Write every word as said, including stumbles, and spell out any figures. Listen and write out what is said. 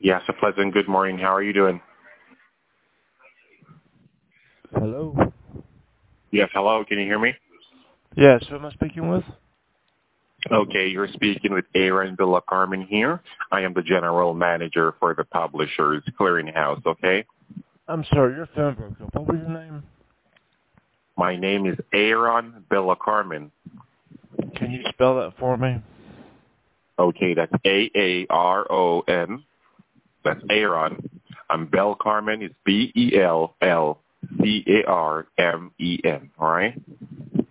Yes, a pleasant good morning. How are you doing? Hello? Yes, hello. Can you hear me? Yes, who am I speaking with? Okay, you're speaking with Aaron Villa Carmen here. I am the general manager for the Publishers Clearinghouse, okay? I'm sorry, your phone broke up. What was your name? My name is Aaron Villa Carmen. Can you spell that for me? Okay, that's A A R O N. That's Aaron. I'm Bell Carmen. It's B E L L C A R M E N, all right?